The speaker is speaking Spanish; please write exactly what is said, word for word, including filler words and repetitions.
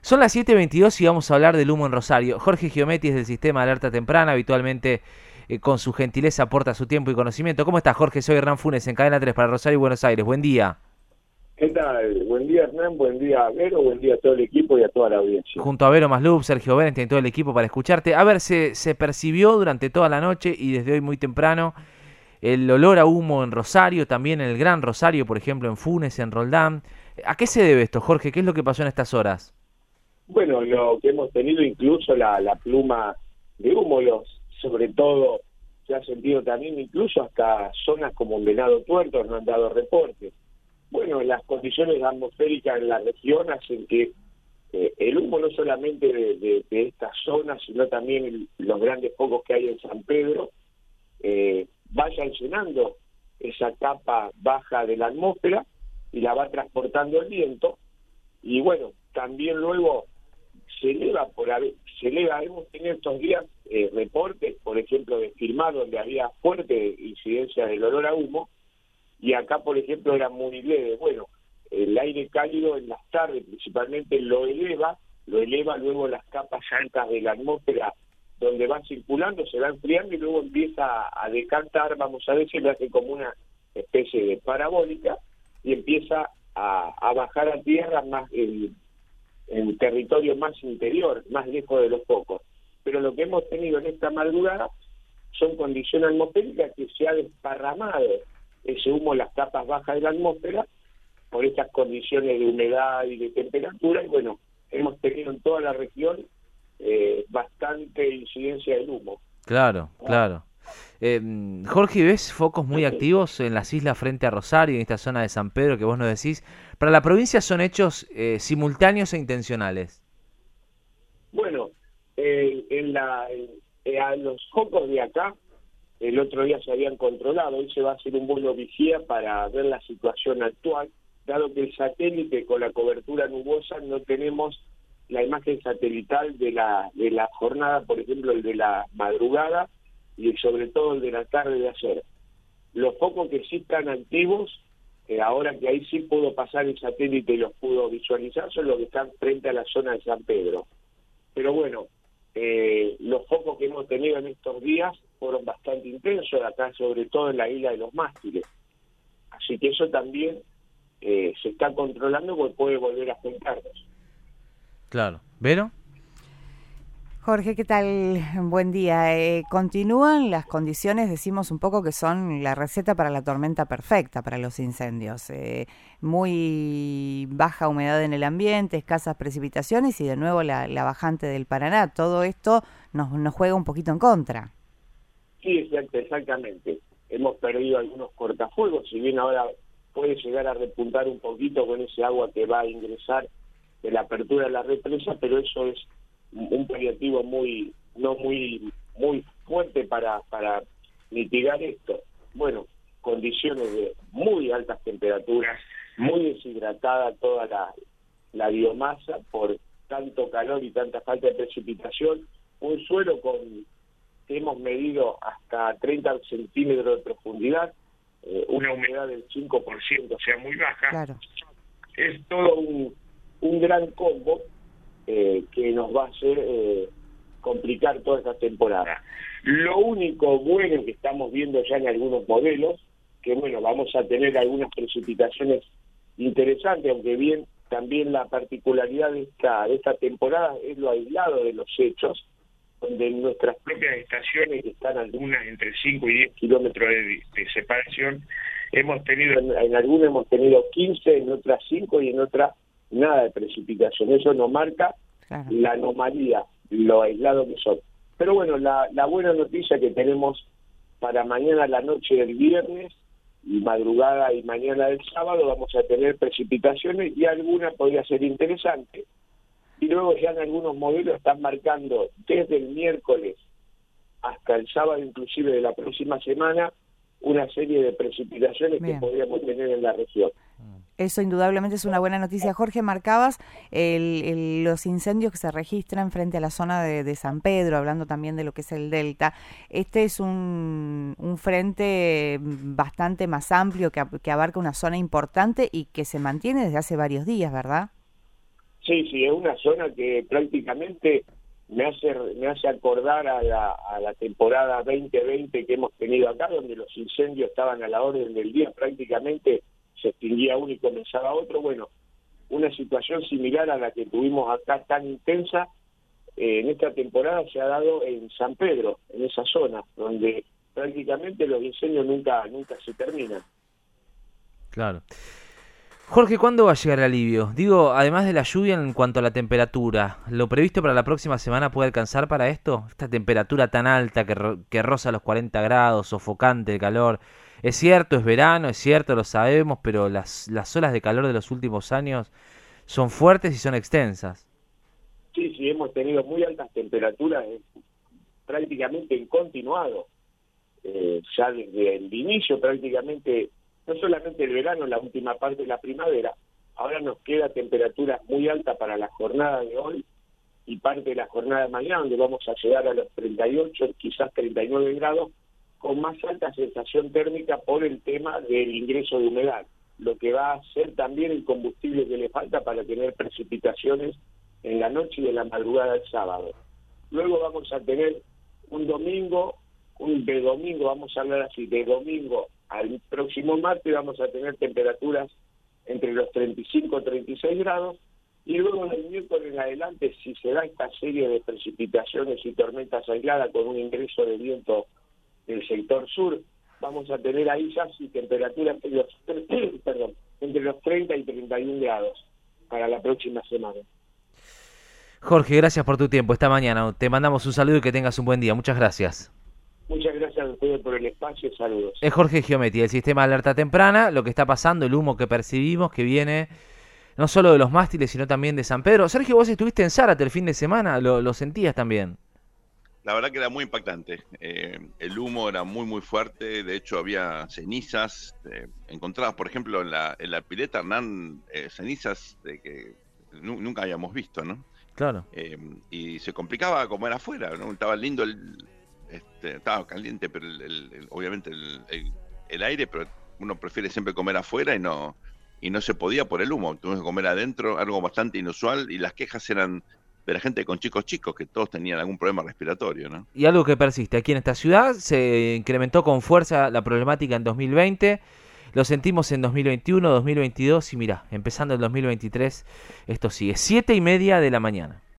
Son las siete veintidós y vamos a hablar del humo en Rosario. Jorge Giometti es del Sistema de Alerta Temprana, habitualmente eh, con su gentileza aporta su tiempo y conocimiento. ¿Cómo estás, Jorge? Soy Hernán Funes en Cadena tres para Rosario y Buenos Aires. Buen día. ¿Qué tal? Buen día, Hernán, buen día, Vero, buen día a todo el equipo y a toda la audiencia. Junto a Vero Maslub, Sergio Berenti y todo el equipo para escucharte. A ver, se, se percibió durante toda la noche y desde hoy muy temprano el olor a humo en Rosario, también en el Gran Rosario, por ejemplo, en Funes, en Roldán. ¿A qué se debe esto, Jorge? ¿Qué es lo que pasó en estas horas? Bueno, lo que hemos tenido incluso la, la pluma de humo, los, sobre todo se ha sentido también incluso hasta zonas como Venado Tuerto no han dado reportes. Bueno, las condiciones atmosféricas en la región hacen que eh, el humo no solamente de, de, de estas zonas, sino también el, los grandes focos que hay en San Pedro, eh, vayan llenando esa capa baja de la atmósfera y la va transportando el viento. Y bueno, también luego se eleva, por se eleva, hemos tenido estos días eh, reportes, por ejemplo, de Filmar, donde había fuerte incidencia del olor a humo, y acá, por ejemplo, era muy leve. Bueno, el aire cálido en las tardes principalmente lo eleva, lo eleva luego las capas altas de la atmósfera, donde va circulando, se va enfriando y luego empieza a decantar, vamos a decir, le hace como una especie de parabólica y empieza a, a bajar a tierra más en, en territorio más interior, más lejos de los focos. Pero lo que hemos tenido en esta madrugada son condiciones atmosféricas que se ha desparramado ese humo en las capas bajas de la atmósfera por estas condiciones de humedad y de temperatura, y bueno, hemos tenido en toda la región eh, bastante incidencia del humo. Claro, claro. Eh, Jorge, ¿ves focos muy activos en las islas frente a Rosario, en esta zona de San Pedro que vos nos decís? Para la provincia son hechos eh, simultáneos e intencionales. Bueno, eh, en la, en, eh, a los focos de acá, el otro día se habían controlado, hoy se va a hacer un vuelo vigía para ver la situación actual, dado que el satélite con la cobertura nubosa no tenemos la imagen satelital de la de la jornada, por ejemplo el de la madrugada y sobre todo el de la tarde de ayer. Los focos que sí están activos, eh, ahora que ahí sí pudo pasar el satélite y los pudo visualizar, son los que están frente a la zona de San Pedro. Pero bueno, eh, los focos que hemos tenido en estos días fueron bastante intensos, acá sobre todo en la isla de los Mástiles. Así que eso también eh, se está controlando porque puede volver a afectarnos. Claro. ¿Vero? Jorge, ¿qué tal? Buen día. Eh, continúan las condiciones, decimos un poco que son la receta para la tormenta perfecta, para los incendios. Eh, muy baja humedad en el ambiente, escasas precipitaciones y de nuevo la, la bajante del Paraná. Todo esto nos, nos juega un poquito en contra. Sí, exactamente. Hemos perdido algunos cortafuegos, si bien ahora puede llegar a repuntar un poquito con ese agua que va a ingresar de la apertura de la represa, pero eso es un paliativo muy no muy muy fuerte para para mitigar esto. Bueno, condiciones de muy altas temperaturas, muy deshidratada toda la, la biomasa por tanto calor y tanta falta de precipitación, un suelo con que hemos medido hasta treinta centímetros de profundidad, eh, una humedad del cinco por ciento, o sea, muy baja. Claro. Es todo un, un gran combo eh, que nos va a hacer eh, complicar toda esta temporada. Lo único bueno que estamos viendo ya en algunos modelos, que bueno, vamos a tener algunas precipitaciones interesantes, aunque bien también la particularidad de esta, de esta temporada es lo aislado de los hechos, donde en nuestras propias estaciones, que están algunas entre cinco y diez kilómetros de, de separación, hemos tenido, en, en algunas hemos tenido quince, en otras cinco y en otras nada de precipitación. Eso nos marca claro. La anomalía, lo aislado que son. Pero bueno, la, la buena noticia que tenemos para mañana, la noche del viernes, y madrugada y mañana del sábado, vamos a tener precipitaciones y alguna podría ser interesante. Y luego ya en algunos modelos están marcando desde el miércoles hasta el sábado inclusive de la próxima semana una serie de precipitaciones Bien. que podríamos tener en la región. Eso indudablemente es una buena noticia. Jorge, marcabas el, el, los incendios que se registran frente a la zona de, de San Pedro, hablando también de lo que es el Delta. Este es un, un frente bastante más amplio que, que abarca una zona importante y que se mantiene desde hace varios días, ¿verdad? Sí, sí, es una zona que prácticamente me hace me hace acordar a la, a la temporada veinte veinte que hemos tenido acá, donde los incendios estaban a la orden del día, prácticamente se extinguía uno y comenzaba otro. Bueno, una situación similar a la que tuvimos acá tan intensa, eh, en esta temporada se ha dado en San Pedro, en esa zona, donde prácticamente los incendios nunca, nunca se terminan. Claro. Jorge, ¿cuándo va a llegar el alivio? Digo, además de la lluvia, en cuanto a la temperatura, ¿lo previsto para la próxima semana puede alcanzar para esto? Esta temperatura tan alta que, ro que roza los cuarenta grados, sofocante de calor. Es cierto, es verano, es cierto, lo sabemos, pero las, las olas de calor de los últimos años son fuertes y son extensas. Sí, sí, hemos tenido muy altas temperaturas, eh, prácticamente en continuado. Eh, ya desde el inicio prácticamente, no solamente el verano, la última parte de la primavera, ahora nos queda temperaturas muy altas para la jornada de hoy y parte de la jornada de mañana, donde vamos a llegar a los treinta y ocho, quizás treinta y nueve grados, con más alta sensación térmica por el tema del ingreso de humedad, lo que va a ser también el combustible que le falta para tener precipitaciones en la noche y en la madrugada del sábado. Luego vamos a tener un domingo, un de domingo, vamos a hablar así, de domingo al próximo martes vamos a tener temperaturas entre los treinta y cinco y treinta y seis grados, y luego del miércoles en adelante, si se da esta serie de precipitaciones y tormentas aisladas con un ingreso de viento del sector sur, vamos a tener ahí ya sí temperaturas entre los, perdón, entre los treinta y treinta y un grados para la próxima semana. Jorge, gracias por tu tiempo esta mañana. Te mandamos un saludo y que tengas un buen día. Muchas gracias. Muchas gracias a ustedes por el espacio. Saludos. Es Jorge Giometti, del sistema de alerta temprana. Lo que está pasando, el humo que percibimos, que viene no solo de los mástiles, sino también de San Pedro. Sergio, vos estuviste en Zárate el fin de semana, ¿lo, lo sentías también? La verdad que era muy impactante. Eh, el humo era muy, muy fuerte. De hecho, había cenizas eh, encontradas, por ejemplo, en la, en la pileta Hernán, eh, cenizas de que nu nunca habíamos visto, ¿no? Claro. Eh, y se complicaba comer afuera, ¿no? Estaba lindo, el, este, estaba caliente, pero el, el, el, obviamente el, el, el aire, pero uno prefiere siempre comer afuera y no, y no se podía por el humo. Tuvimos que comer adentro, algo bastante inusual, y las quejas eran de la gente con chicos chicos, que todos tenían algún problema respiratorio, ¿no? Y algo que persiste aquí en esta ciudad, se incrementó con fuerza la problemática en dos mil veinte, lo sentimos en dos mil veintiuno, dos mil veintidós y mirá, empezando el dos mil veintitrés, esto sigue. Siete y media de la mañana.